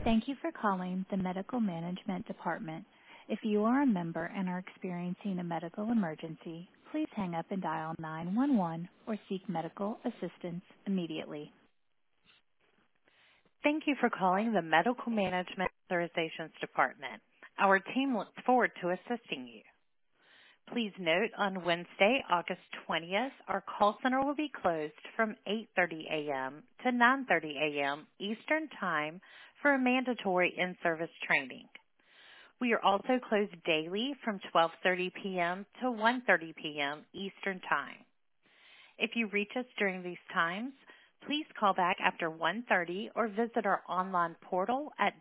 Thank you for calling the Medical Management Department. If you are a member and are experiencing a medical emergency, please hang up and dial 911 or seek medical assistance immediately. Thank you for calling the Medical Management Authorizations Department. Our team looks forward to assisting you. Please note on Wednesday, August 20th, our call center will be closed from 8:30 a.m. to 9:30 a.m. Eastern Time for a mandatory in-service training. We are also closed daily from 12:30 p.m. to 1:30 p.m. Eastern Time. If you reach us during these times, please call back after 1:30 or visit our online portal at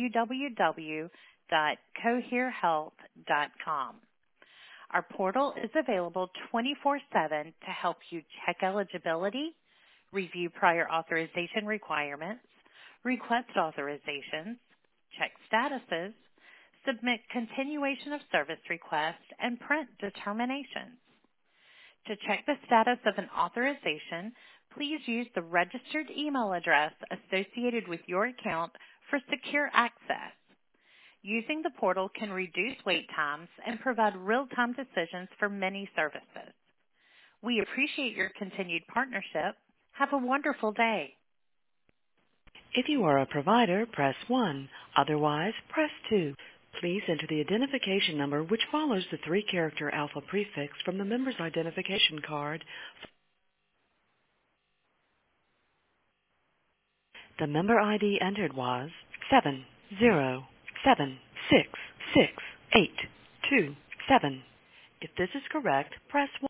www.coherehealth.com. Our portal is available 24/7 to help you check eligibility, review prior authorization requirements, request authorizations, check statuses, submit continuation of service requests, and print determinations. To check the status of an authorization, please use the registered email address associated with your account for secure access. Using the portal can reduce wait times and provide real-time decisions for many services. We appreciate your continued partnership. Have a wonderful day. If you are a provider, press 1. Otherwise, press 2. Please enter the identification number which follows the 3-character alpha prefix from the member's identification card. The member ID entered was 707668227. If this is correct, press 1.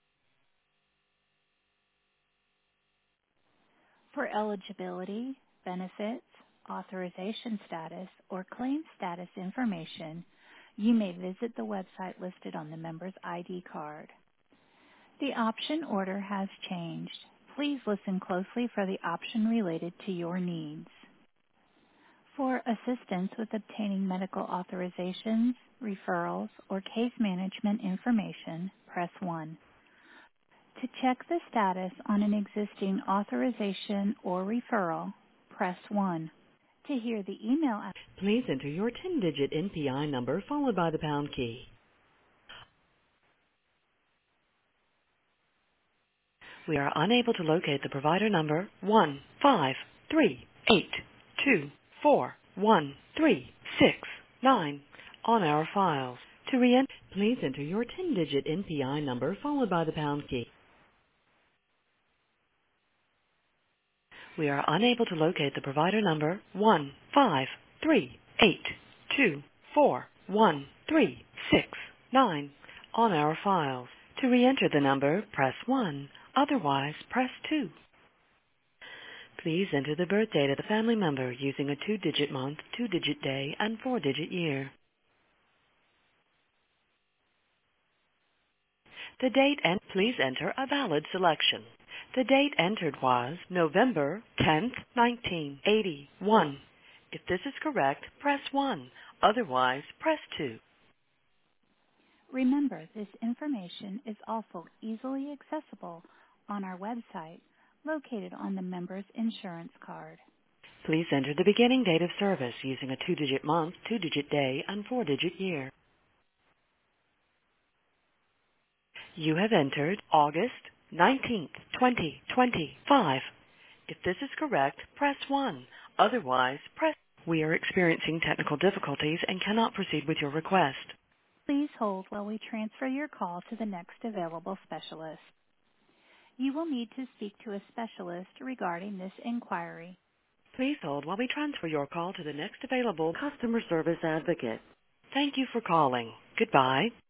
For eligibility, benefits, authorization status, or claim status information, you may visit the website listed on the member's ID card. The option order has changed. Please listen closely for the option related to your needs. For assistance with obtaining medical authorizations, referrals, or case management information, press 1. To check the status on an existing authorization or referral, press 1. To hear the email, please enter your 10-digit NPI number followed by the pound key. We are unable to locate the provider number 153824136 on our files. To re-enter, please enter your 10-digit NPI number followed by the pound key. We are unable to locate the provider number 153824136 on our files. To re-enter the number, press 1. Otherwise, press 2. Please enter the birth date of the family member using a 2-digit month, 2-digit day, and 4-digit year. The date and please enter a valid selection. The date entered was November 10th, 1981. If this is correct, press 1. Otherwise, press 2. Remember, this information is also easily accessible on our website located on the member's insurance card. Please enter the beginning date of service using a 2-digit month, 2-digit day, and 4-digit year. You have entered August 19th, 2025. If this is correct, press 1. Otherwise, press... We are experiencing technical difficulties and cannot proceed with your request. Please hold while we transfer your call to the next available specialist. You will need to speak to a specialist regarding this inquiry. Please hold while we transfer your call to the next available customer service advocate. Thank you for calling. Goodbye.